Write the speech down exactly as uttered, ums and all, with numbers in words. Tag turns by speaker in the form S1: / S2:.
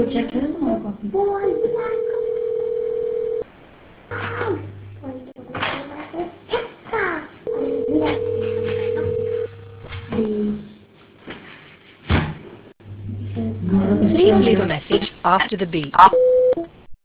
S1: çekseniz mi o kapıyı?
S2: Please leave a message after the beep.